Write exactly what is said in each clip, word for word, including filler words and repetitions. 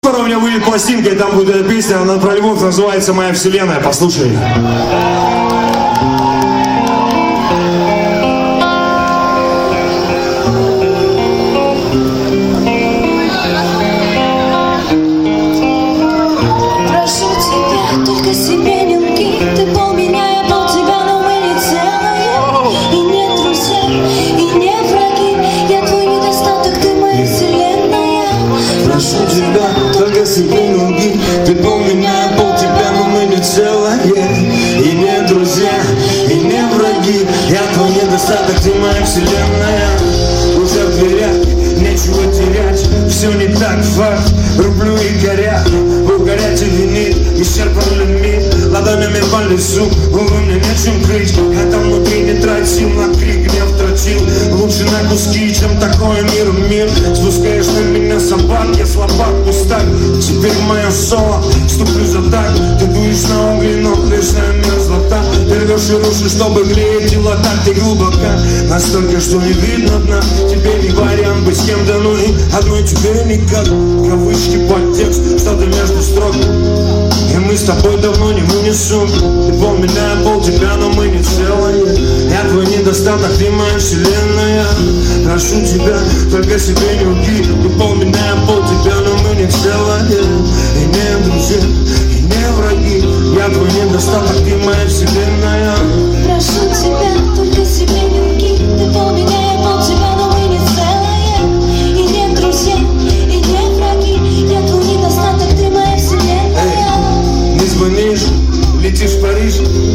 Скоро у меня выйдет пластинка, и там будет эта песня, она про любовь, называется «Моя вселенная». Послушай. Прошу тебя, только себе не лги. Ты пол меня, я пол тебя, но мы не целые. И не друзья, и не враги. Я твой недостаток, ты моя вселенная. Прошу тебя, только себе не лги. Ты пол меня, я пол тебя, но мы не целое. И не друзья, и не враги. Я твой недостаток, ты моя вселенная. Уже в дверях, нечего терять. Все не так, факт, рублю и горят. Угорять и винит, исчерпан лимит. Ладонями по лесу, увы, мне нечем крыть. Я там внутри не тратил, на крик гнев тратил. Лучше на куски, чем такое мир мир. Спускаешь на меня собак, я слабак, пустак. Теперь мое соло, ступлю за так. Ты дуешь на угли, но лишняя мерзлота. Ты рвешь и рушишь, чтобы греть тела. Так ты глубока, настолько, что не видно дна. Теперь не вариант быть с кем-то, ну и одной тебе никак. Кавычки, подтекст, что-то между строк. И мы с тобой давно не вынесем. Ты пол меня, я пол тебя, но мы не целые. Я твой недостаток, ты моя вселенная. Прошу тебя, только себе не лги. Ты пол меня, я пол тебя, но мы не целые. И не друзья, и не враги. Я твой недостаток, ты моя вселенная. Прошу тебя, только себе не лги. Ты пол меня, я пол тебя, но мы не целые. И не друзья, и не враги. Я твой недостаток, ты моя вселенная. Не звонишь, летишь в Париж.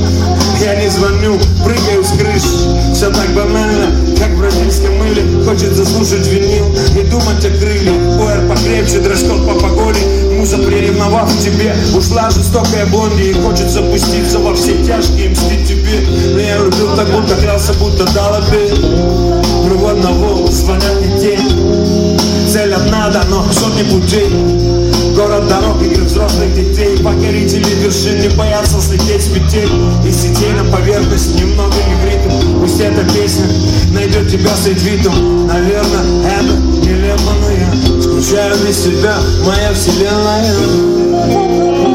Я не звоню, прыгаю с крыш. Все так банально, как в бразильском мыле. Хочется слушать винил и думать о крыльях. Пуэр покрепче, дресс-код по погоде. Муза, приревновав к тебе, ушла жестокая блонди. И хочется пуститься во все тяжкие, мстить тебе. Но я любил так, будто клялся, будто дал обед. Круг одного, звонят не те. Цель одна, да, но сотни путей. Город дорог, игры взрослых детей. Покорители вершин не боятся слететь с петель. И сетей на поверхность, немного не в ритм. Пусть эта песня найдет тебя с ретвитом. Наверное, это нелепо, но я скучаю без тебя, моя вселенная.